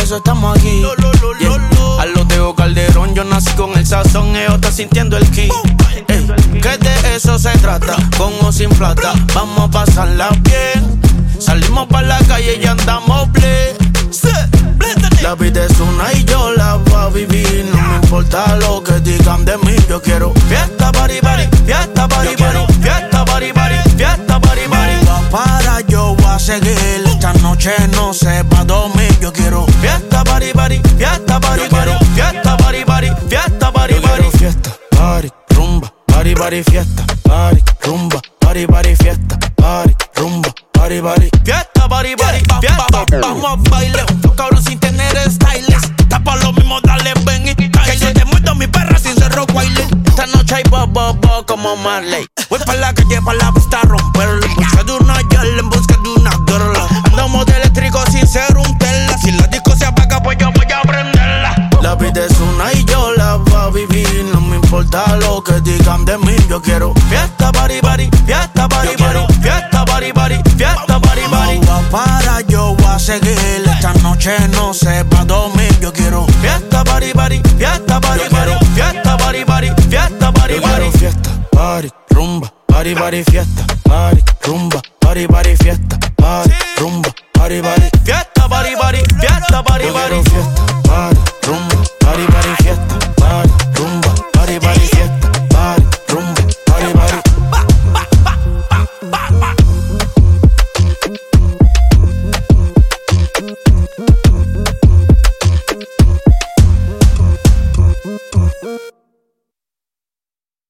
eso estamos aquí. Yeah. A lo Tego Calderón, yo nací con el sazón, ellos está sintiendo el ki. Que de eso se trata, con o sin plata, vamos a pasarla bien. Salimos pa' la calle y andamos blé. La vida es una y yo la voy a vivir. No me importa lo que digan de mí. Yo quiero fiesta, party, party, fiesta, party, party, fiesta, party, party, fiesta, party, party. No va para, yo voy a seguir. Esta noche no se va a dormir. Yo quiero fiesta, party, party, fiesta, party, party, fiesta, party, party, fiesta, party, party. Fiesta, party, rumba, party, party, fiesta, party, rumba, party, party, fiesta, party, rumba, party, party, fiesta, party, party, fiesta. Vamos a bailar, un cabrón sin tener styles. Tapa lo mismo, dale, ven y cae. Que yo te muerdo mi perra sin ser Rottweiler. Esta noche hay bo como Marley. Voy pa' la calle, pa' la pista a romperla. En busca de una girl, en busca de una girl. Andamos de eléctrico sin ser un tela. Si la disco se apaga, pues yo voy a prenderla. La vida es una y yo la voy a vivir. No me importa lo que digan de mí. Yo quiero fiesta, party, party, fiesta, party, party, fiesta, party, party, fiesta, party, party. No va para, yo voy a seguir. Esta noche no se va a dormir. Yo quiero fiesta, party, party, fiesta, party, party, fiesta, party, party, fiesta, party, party. Fiesta, party, rumba, party, party, fiesta, party, rumba, party, party, fiesta, party, rumba, party, party, fiesta, party, party, fiesta, party, party, fiesta.